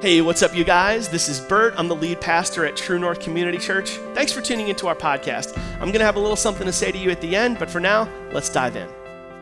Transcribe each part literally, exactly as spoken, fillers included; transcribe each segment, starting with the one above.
Hey, what's up, you guys? This is Bert. I'm the lead pastor at True North Community Church. Thanks for tuning into our podcast. I'm going to have a little something to say to you at the end, but for now, let's dive in.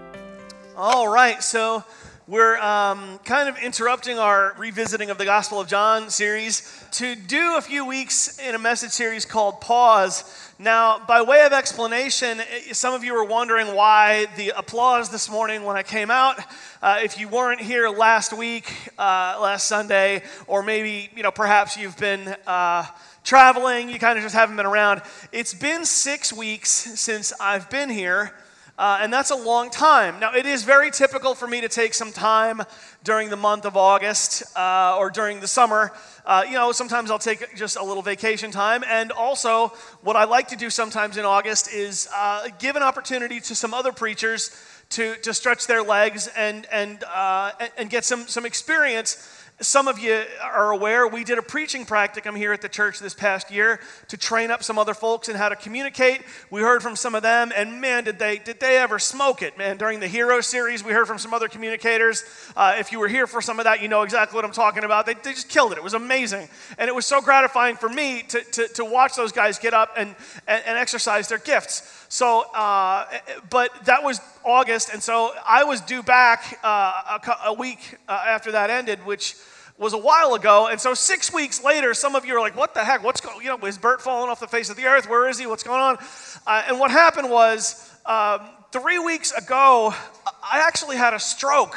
All right, so we're um, kind of interrupting our revisiting of the Gospel of John series to do a few weeks in a message series called Pause. Now, by way of explanation, some of you were wondering why the applause this morning when I came out. Uh, if you weren't here last week, uh, last Sunday, or maybe, you know, perhaps you've been uh, traveling, you kind of just haven't been around. It's been six weeks since I've been here. Uh, and that's a long time. Now, it is very typical for me to take some time during the month of August uh, or during the summer. Uh, you know, sometimes I'll take just a little vacation time. And also, what I like to do sometimes in August is uh, give an opportunity to some other preachers to, to stretch their legs and and uh, and get some some experience. Some of you are aware, we did a preaching practicum here at the church this past year to train up some other folks in how to communicate. We heard from some of them, and man, did they did they ever smoke it, man. During the Hero series, we heard from some other communicators. Uh, if you were here for some of that, you know exactly what I'm talking about. They, they just killed it. It was amazing. And it was so gratifying for me to, to, to watch those guys get up and, and, and exercise their gifts. So, uh, but that was August, and so I was due back uh, a, a week uh, after that ended, which was a while ago. And so six weeks later, some of you are like, what the heck? What's going, you know, is Bert falling off the face of the earth? Where is he? What's going on? Uh, and what happened was um, three weeks ago, I actually had a stroke.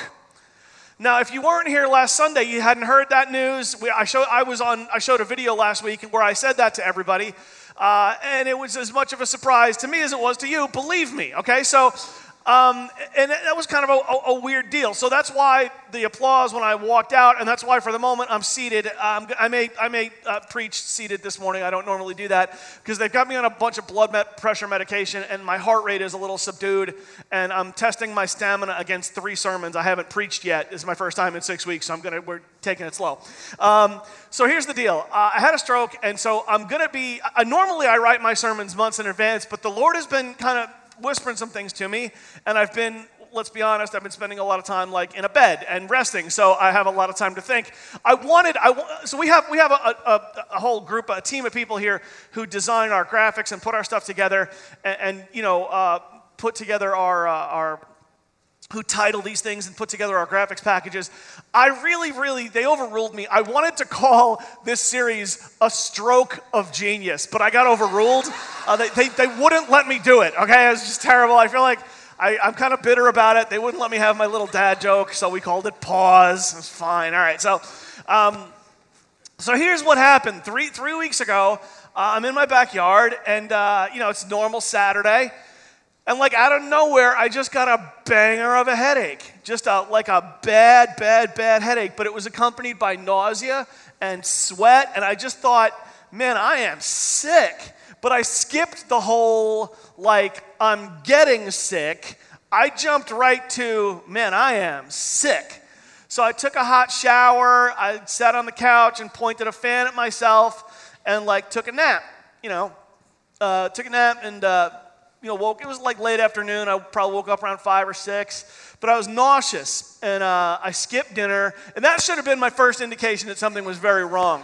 Now, if you weren't here last Sunday, you hadn't heard that news. We, I, show, I was on. I showed a video last week where I said that to everybody. Uh, and it was as much of a surprise to me as it was to you, believe me, okay? So, um, and that was kind of a, a, a weird deal. So that's why the applause when I walked out, and that's why for the moment I'm seated. Um, I may I may uh, preach seated this morning. I don't normally do that because they've got me on a bunch of blood met- pressure medication, and my heart rate is a little subdued, and I'm testing my stamina against three sermons. I haven't preached yet. This is my first time in six weeks, so I'm gonna we're taking it slow. Um, so here's the deal. Uh, I had a stroke, and so I'm gonna be. Uh, normally I write my sermons months in advance, but the Lord has been kind of whispering some things to me, and I've been, let's be honest, I've been spending a lot of time like in a bed and resting, so I have a lot of time to think. I wanted, I so we have we have a, a, a whole group, a team of people here who design our graphics and put our stuff together, and, and you know, uh, put together our uh, our. who title these things and put together our graphics packages. I really, really, they overruled me. I wanted to call this series A Stroke of Genius, but I got overruled. Uh, they, they they wouldn't let me do it, okay? It was just terrible. I feel like I, I'm kind of bitter about it. They wouldn't let me have my little dad joke, so we called it Pause. It was fine. All right, so um, so here's what happened. Three, three weeks ago, uh, I'm in my backyard, and, uh, you know, it's normal Saturday. And like out of nowhere, I just got a banger of a headache. Just a, like a bad, bad, bad headache. But it was accompanied by nausea and sweat. And I just thought, man, I am sick. But I skipped the whole, like, I'm getting sick. I jumped right to, man, I am sick. So I took a hot shower. I sat on the couch and pointed a fan at myself and, like, took a nap. You know, uh, took a nap and... Uh, You know, woke. It was like late afternoon. I probably woke up around five or six, but I was nauseous, and uh, I skipped dinner, and that should have been my first indication that something was very wrong,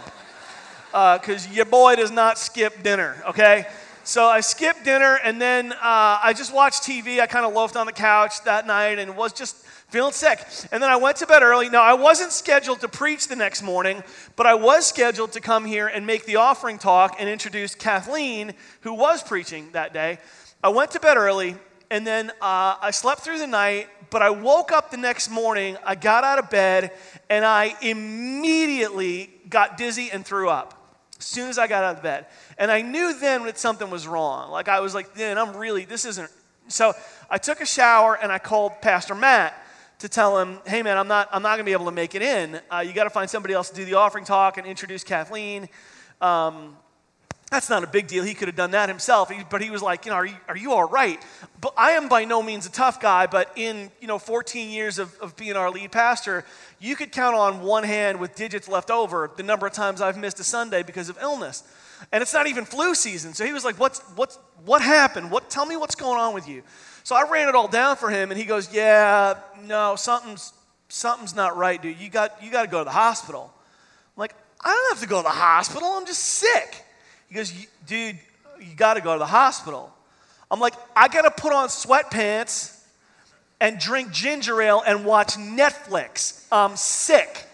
because uh, your boy does not skip dinner. Okay, so I skipped dinner, and then uh, I just watched T V. I kind of loafed on the couch that night, and was just feeling sick. And then I went to bed early. Now I wasn't scheduled to preach the next morning, but I was scheduled to come here and make the offering talk and introduce Kathleen, who was preaching that day. I went to bed early, and then uh, I slept through the night, but I woke up the next morning, I got out of bed, and I immediately got dizzy and threw up as soon as I got out of bed. And I knew then that something was wrong. Like, I was like, man, I'm really, this isn't. So I took a shower, and I called Pastor Matt to tell him, hey, man, I'm not I'm not going to be able to make it in. Uh, you got to find somebody else to do the offering talk and introduce Kathleen. Um That's not a big deal. He could have done that himself. He, but he was like, you know, are you, are you all right? But I am by no means a tough guy, but in, you know, fourteen years of, of being our lead pastor, you could count on one hand with digits left over the number of times I've missed a Sunday because of illness. And it's not even flu season. So he was like, what's, what's, what happened? What, tell me what's going on with you. So I ran it all down for him, and he goes, yeah, no, something's, something's not right, dude. You got, you got to go to the hospital. I'm like, I don't have to go to the hospital. I'm just sick. He goes, dude, you got to go to the hospital. I'm like, I got to put on sweatpants and drink ginger ale and watch Netflix. I'm sick.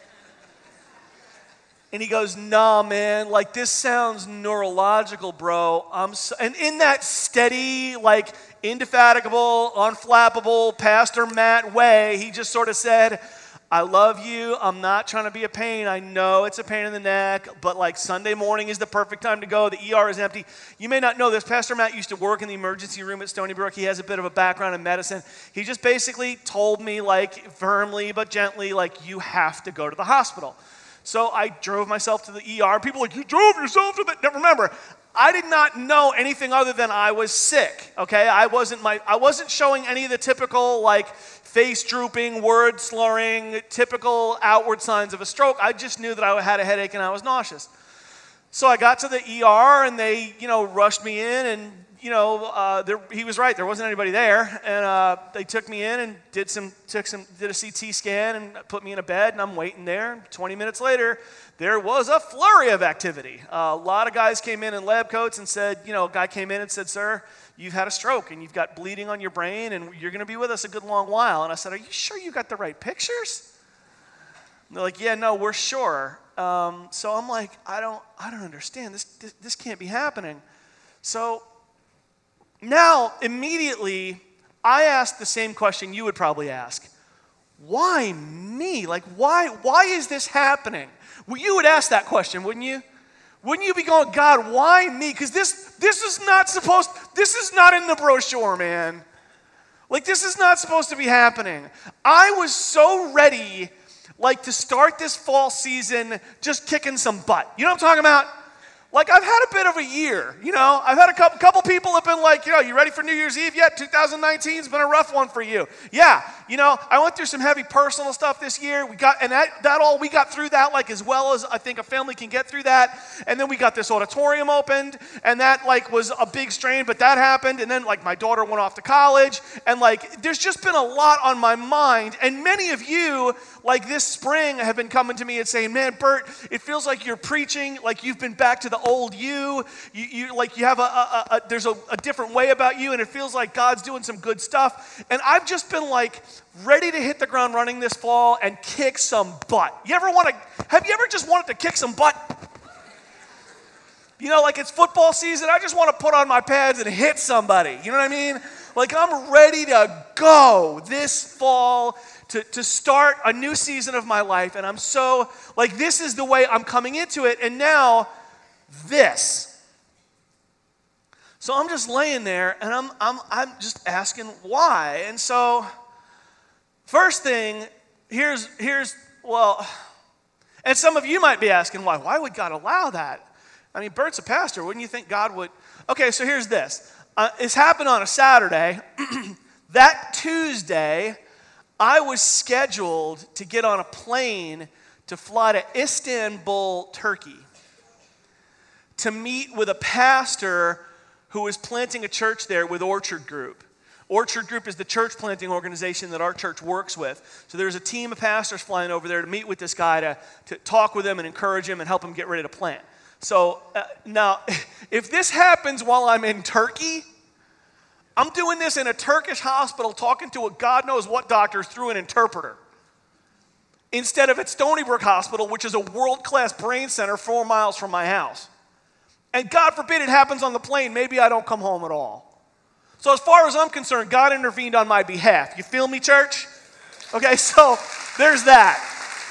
And he goes, nah, man, like this sounds neurological, bro. I'm so, and in that steady, like indefatigable, unflappable, Pastor Matt way, he just sort of said, I love you. I'm not trying to be a pain. I know it's a pain in the neck, but like Sunday morning is the perfect time to go. The E R is empty. You may not know this. Pastor Matt used to work in the emergency room at Stony Brook. He has a bit of a background in medicine. He just basically told me like firmly but gently, like you have to go to the hospital. So I drove myself to the E R. People are like, you drove yourself to the... Now remember, I did not know anything other than I was sick, okay? I wasn't my, I wasn't showing any of the typical like face drooping, word slurring, typical outward signs of a stroke. I just knew that I had a headache and I was nauseous. So I got to the E R and they, you know, rushed me in and, you know, uh, there, he was right. There wasn't anybody there. And uh, they took me in and did some, took some, did a C T scan and put me in a bed and I'm waiting there. twenty minutes later, there was a flurry of activity. Uh, a lot of guys came in in lab coats and said, you know, a guy came in and said, sir, you've had a stroke and you've got bleeding on your brain and you're going to be with us a good long while. And I said, are you sure you got the right pictures? And they're like, yeah, no, we're sure. Um, so I'm like, I don't, I don't understand. This, this, this can't be happening. So now, immediately, I asked the same question you would probably ask. Why me? Like, why, why is this happening? Well, you would ask that question, wouldn't you? Wouldn't you be going, God, why me? Because this, this is not supposed, this is not in the brochure, man. Like, this is not supposed to be happening. I was so ready, like, to start this fall season just kicking some butt. You know what I'm talking about? Like, I've had a bit of a year, you know. I've had a couple, couple people have been like, you know, you ready for New Year's Eve yet? twenty nineteen's been a rough one for you. Yeah, you know, I went through some heavy personal stuff this year. We got, and that, that all, we got through that like as well as I think a family can get through that. And then we got this auditorium opened, and that like was a big strain, but that happened. And then like my daughter went off to college, and like there's just been a lot on my mind. And many of you, like this spring, have been coming to me and saying, man, Bert, it feels like you're preaching, like you've been back to the old you. You, you like you have a, a, a there's a, a different way about you, and it feels like God's doing some good stuff. And I've just been like ready to hit the ground running this fall and kick some butt. You ever want to? Have you ever just wanted to kick some butt? You know, like it's football season. I just want to put on my pads and hit somebody. You know what I mean? Like I'm ready to go this fall. To, to start a new season of my life, and I'm so, like, this is the way I'm coming into it, and now, this. So I'm just laying there, and I'm, I'm, I'm just asking why, and so, first thing, here's, here's, well, and some of you might be asking why. Why would God allow that? I mean, Bert's a pastor. Wouldn't you think God would? Okay, so here's this. Uh, it's happened on a Saturday. That Tuesday, I was scheduled to get on a plane to fly to Istanbul, Turkey, to meet with a pastor who was planting a church there with Orchard Group. Orchard Group is the church planting organization that our church works with. So there's a team of pastors flying over there to meet with this guy, to, to talk with him and encourage him and help him get ready to plant. So uh, now, if this happens while I'm in Turkey, I'm doing this in a Turkish hospital talking to a God knows what doctor through an interpreter. Instead of at Stony Brook Hospital, which is a world-class brain center four miles from my house. And God forbid it happens on the plane, maybe I don't come home at all. So as far as I'm concerned, God intervened on my behalf. You feel me, church? Okay, so there's that.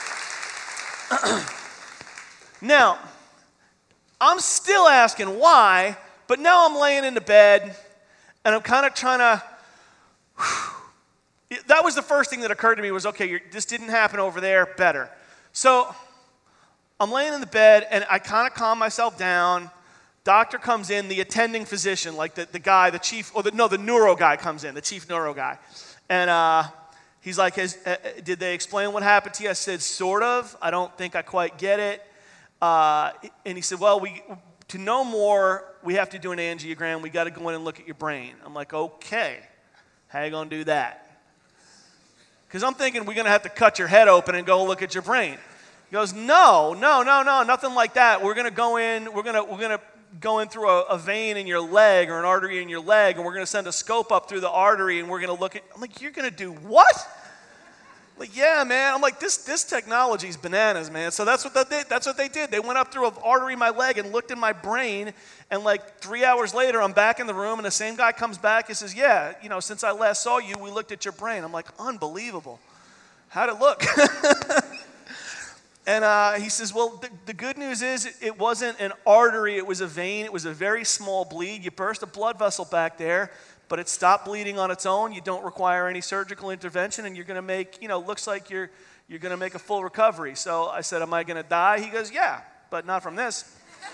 Now, I'm still asking why, but now I'm laying in the bed, and I'm kind of trying to, whew, that was the first thing that occurred to me was, okay, you're, this didn't happen over there, better. So I'm laying in the bed, and I kind of calm myself down. Doctor comes in, the attending physician, like the, the guy, the chief, or the, no, the neuro guy comes in, the chief neuro guy. And uh, he's like, Has, uh, did they explain what happened to you? I said, sort of. I don't think I quite get it. Uh, and he said, well, we... To know more, we have to do an angiogram. We got to go in and look at your brain. I'm like, okay, how you going to do that? Because I'm thinking we're going to have to cut your head open and go look at your brain. He goes, no, no, no, no, nothing like that. We're going to go in, we're going to, we're going to go in through a, a vein in your leg or an artery in your leg, and we're going to send a scope up through the artery, and we're going to look at, I'm like, you're going to do what? Like, yeah, man. I'm like, this this technology's bananas, man. So that's what they did. That's what they did. They went up through an artery in my leg and looked in my brain. And like three hours later, I'm back in the room, and the same guy comes back and says, yeah, you know, since I last saw you, we looked at your brain. I'm like, unbelievable. How'd it look? And uh, he says, well, the, the good news is it, it wasn't an artery. It was a vein. It was a very small bleed. You burst a blood vessel back there, but it stopped bleeding on its own. You don't require any surgical intervention, and you're going to make, you know, looks like you're you're going to make a full recovery. So I said, am I going to die? He goes, yeah, but not from this.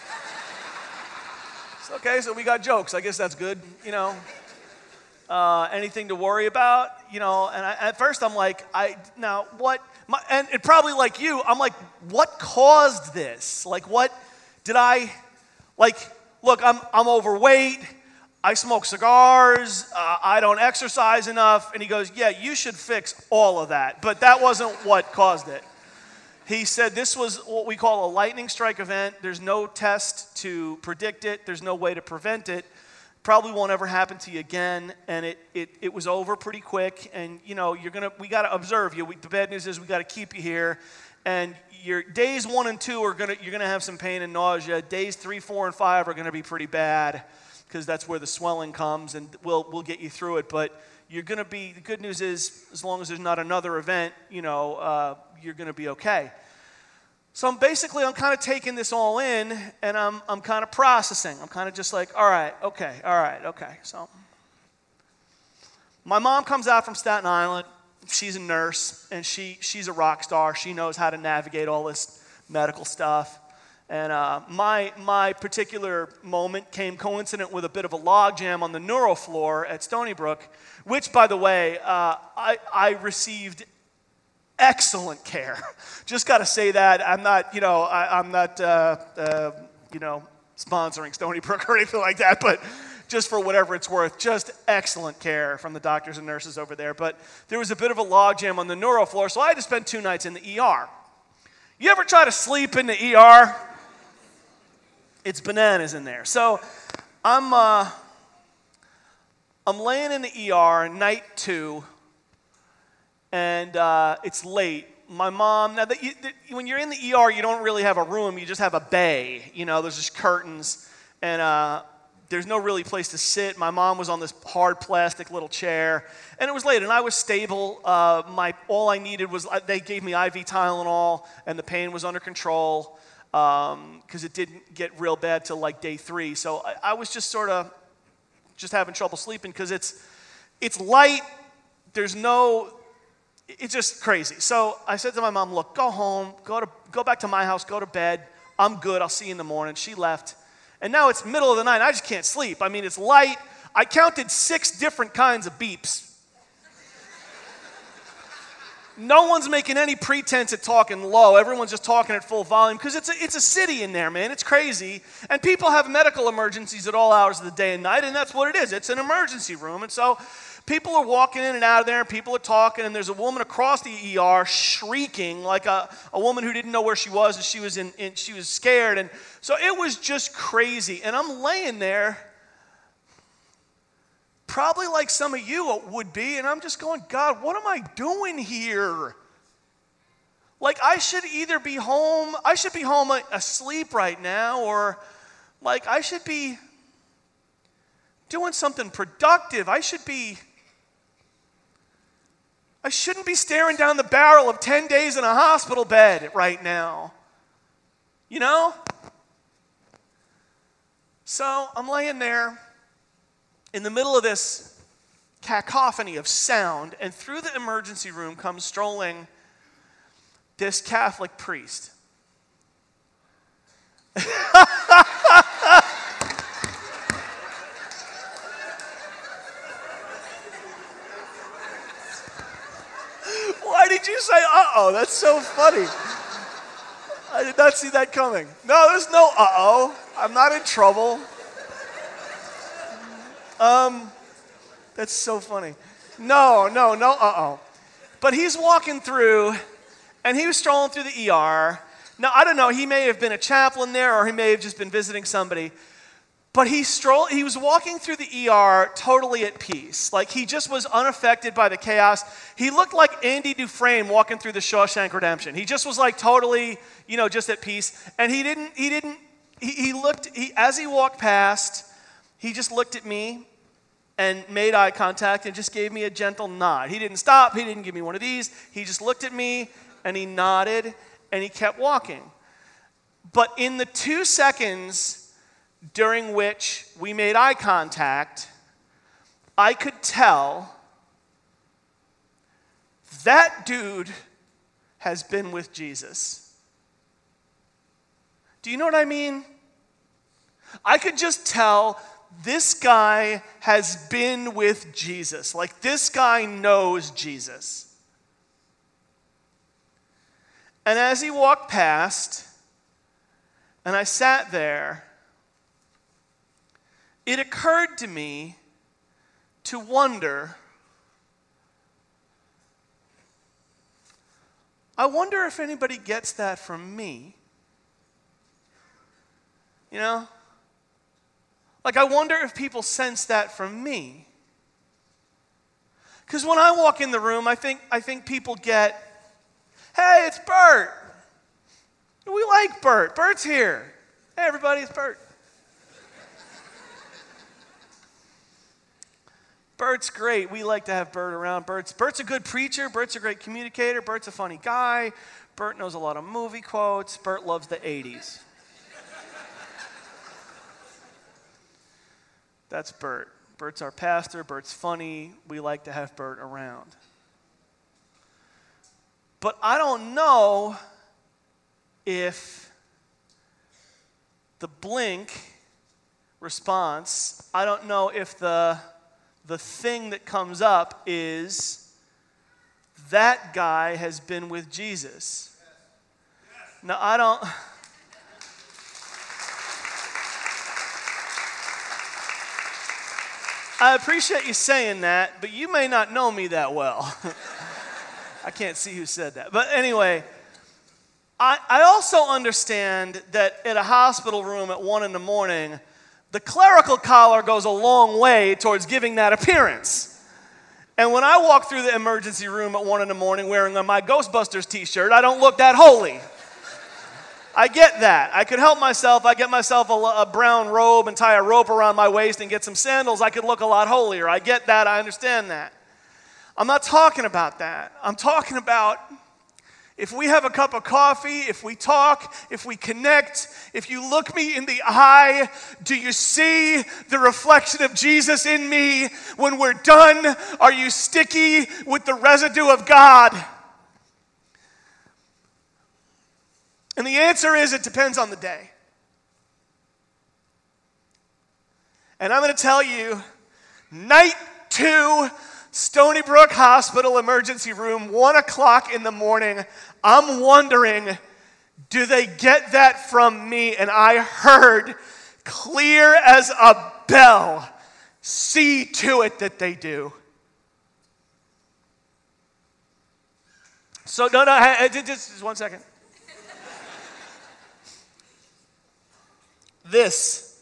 So, okay, so we got jokes. I guess that's good, you know. Uh, anything to worry about, you know? And I, at first I'm like, I now what? My, and it probably like you, I'm like, what caused this? Like, what did I, like, look, I'm I'm overweight. I smoke cigars, uh, I don't exercise enough. And he goes, yeah, you should fix all of that. But that wasn't what caused it. He said this was what we call a lightning strike event. There's no test to predict it. There's no way to prevent it. Probably won't ever happen to you again. And it it, it was over pretty quick. And, you know, you're gonna we got to observe you. We, the bad news is we got to keep you here. And your days one and two are gonna you're gonna have some pain and nausea. Days three, four, and five are gonna be pretty bad, because that's where the swelling comes, and we'll we'll get you through it. But you're going to be, the good news is, as long as there's not another event, you know, uh, you're going to be okay. So I'm basically, I'm kind of taking this all in, and I'm I'm kind of processing. I'm kind of just like, all right, okay, all right, okay. So my mom comes out from Staten Island. She's a nurse, and she she's a rock star. She knows how to navigate all this medical stuff. And uh, my my particular moment came coincident with a bit of a logjam on the neuro floor at Stony Brook, which, by the way, uh, I, I received excellent care. Just got to say that. I'm not, you know, I, I'm not, uh, uh, you know, sponsoring Stony Brook or anything like that, but just for whatever it's worth, just excellent care from the doctors and nurses over there. But there was a bit of a logjam on the neuro floor, so I had to spend two nights in the E R. You ever try to sleep in the E R? It's bananas in there. So I'm uh, I'm laying in the E R, night two, and uh, it's late. My mom, now, the, the, when you're in the E R, you don't really have a room. You just have a bay. You know, there's just curtains, and uh, there's no really place to sit. My mom was on this hard plastic little chair, and it was late, and I was stable. Uh, my all I needed was, they gave me I V Tylenol, and the pain was under control, because um, it didn't get real bad till like day three. So I, I was just sort of just having trouble sleeping, because it's it's light. There's no, it's just crazy. So I said to my mom, look, go home, go to go back to my house, go to bed. I'm good. I'll see you in the morning. She left. And now it's middle of the night. I just can't sleep. I mean, it's light. I counted six different kinds of beeps. No one's making any pretense at talking low. Everyone's just talking at full volume, because it's a, it's a city in there, man. It's crazy. And people have medical emergencies at all hours of the day and night, and that's what it is. It's an emergency room. And so people are walking in and out of there, and people are talking, and there's a woman across the E R shrieking like a, a woman who didn't know where she was, and she was in, in she was scared. And so it was just crazy. And I'm laying there, probably like some of you would be, and I'm just going, God, what am I doing here? Like, I should either be home, I should be home asleep right now, or like I should be doing something productive. I should be, I shouldn't be staring down the barrel of ten days in a hospital bed right now. You know? So I'm laying there in the middle of this cacophony of sound, and through the emergency room comes strolling this Catholic priest. Why did you say uh-oh? That's so funny. I did not see that coming. No, there's no uh-oh. I'm not in trouble. Um, that's so funny. No, no, no uh-oh. But he's walking through, And he was strolling through the E R. Now, I don't know, he may have been a chaplain there or he may have just been visiting somebody. But he strolled, he was walking through the E R totally at peace. Like he just was unaffected by the chaos. He looked like Andy Dufresne walking through the Shawshank Redemption. He just was like totally, you know, just at peace. And he didn't, he didn't, he, he looked, he, as he walked past, he just looked at me and made eye contact and just gave me a gentle nod. He didn't stop, he didn't give me one of these. He just looked at me and he nodded and he kept walking. But in the two seconds during which we made eye contact, I could tell that dude has been with Jesus. Do you know what I mean? I could just tell this guy has been with Jesus. Like this guy knows Jesus. And as he walked past, and I sat there, it occurred to me to wonder, I wonder if anybody gets that from me. You know? Like, I wonder if people sense that from me. Because when I walk in the room, I think, I think people get, hey, it's Bert. We like Bert. Bert's here. Hey, everybody, it's Bert. Bert's great. We like to have Bert around. Bert's, Bert's a good preacher. Bert's a great communicator. Bert's a funny guy. Bert knows a lot of movie quotes. Bert loves the eighties. That's Bert. Bert's our pastor. Bert's funny. We like to have Bert around. But I don't know if the blink response, I don't know if the the thing that comes up is that guy has been with Jesus. Now, I don't... I appreciate you saying that, but you may not know me that well. I can't see who said that. But anyway, I, I also understand that at a hospital room at one in the morning, the clerical collar goes a long way towards giving that appearance. And when I walk through the emergency room at one in the morning wearing my Ghostbusters t-shirt, I don't look that holy. I get that. I could help myself. I get myself a, a brown robe and tie a rope around my waist and get some sandals. I could look a lot holier. I get that. I understand that. I'm not talking about that. I'm talking about if we have a cup of coffee, if we talk, if we connect, if you look me in the eye, do you see the reflection of Jesus in me? When we're done, are you sticky with the residue of God? And the answer is it depends on the day. And I'm going to tell you, night two, Stony Brook Hospital emergency room, one o'clock in the morning, I'm wondering, do they get that from me? And I heard, clear as a bell, see to it that they do. So, no, no, just, just one second. This,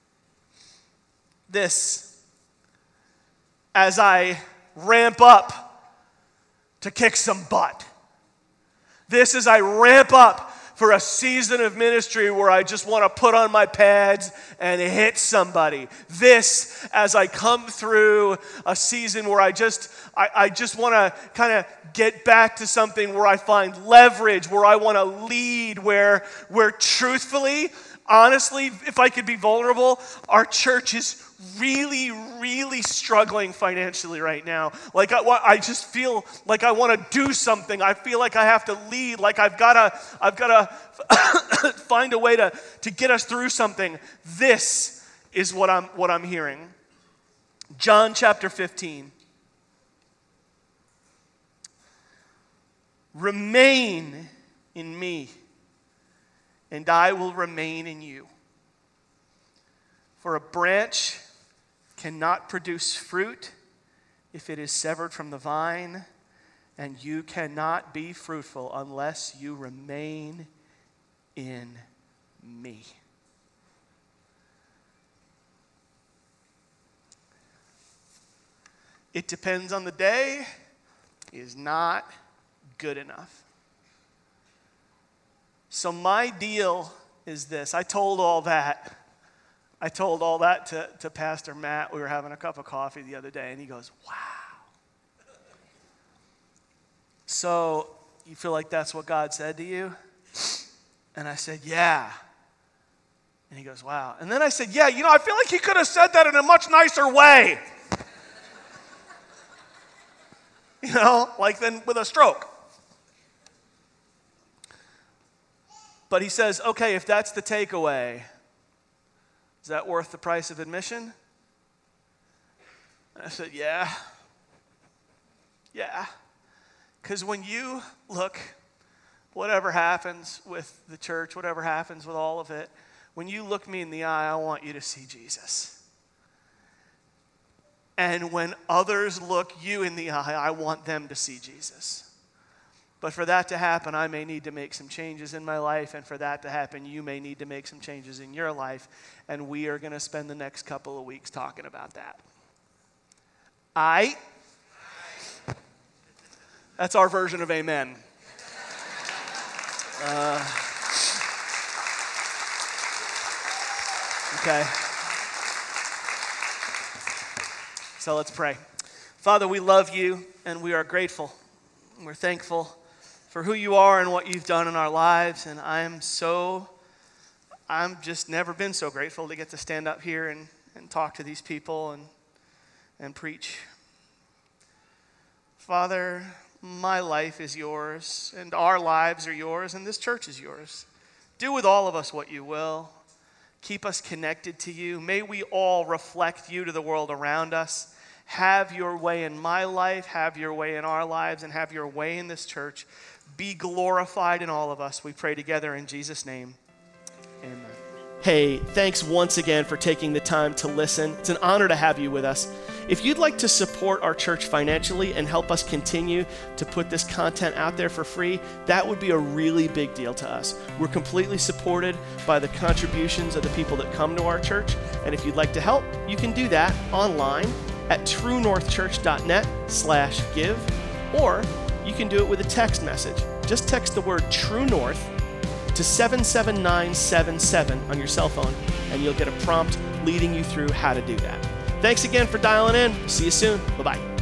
this, as I ramp up to kick some butt. This as I ramp up for a season of ministry where I just want to put on my pads and hit somebody. This as I come through a season where I just I, I just want to kind of get back to something where I find leverage, where I want to lead, where where truthfully, honestly, if I could be vulnerable, our church is really, really struggling financially right now. Like I, I just feel like I want to do something. I feel like I have to lead. Like I've got to, I've got to find a way to, to get us through something. This is what I'm, what I'm hearing. John chapter fifteen. Remain in me, and I will remain in you. For a branch cannot produce fruit if it is severed from the vine, And you cannot be fruitful unless you remain in me. It depends on the day is not good enough. So my deal is this. I told all that. I told all that to, to Pastor Matt. We were having a cup of coffee the other day, and he goes, wow. So you feel like that's what God said to you? And I said, yeah. And he goes, wow. And then I said, yeah, you know, I feel like he could have said that in a much nicer way. You know, like then with a stroke. But he says, okay, if that's the takeaway, is that worth the price of admission? And I said, yeah. Yeah. Because when you look, whatever happens with the church, whatever happens with all of it, when you look me in the eye, I want you to see Jesus. And when others look you in the eye, I want them to see Jesus. But for that to happen, I may need to make some changes in my life. And for that to happen, you may need to make some changes in your life. And we are going to spend the next couple of weeks talking about that. I. That's our version of amen. Uh, okay. So let's pray. Father, we love you and we are grateful. We're thankful for who you are and what you've done in our lives. And I'm so, I'm just never been so grateful to get to stand up here and, and talk to these people and, and preach. Father, my life is yours and our lives are yours and this church is yours. Do with all of us what you will. Keep us connected to you. May we all reflect you to the world around us. Have your way in my life, have your way in our lives, and have your way in this church. Be glorified in all of us. We pray together in Jesus' name. Amen. Hey, thanks once again for taking the time to listen. It's an honor to have you with us. If you'd like to support our church financially and help us continue to put this content out there for free, that would be a really big deal to us. We're completely supported by the contributions of the people that come to our church. And if you'd like to help, you can do that online at truenorthchurch.net slash give, or you can do it with a text message. Just text the word True North to seven seven nine seven seven on your cell phone, and you'll get a prompt leading you through how to do that. Thanks again for dialing in. See you soon. Bye-bye.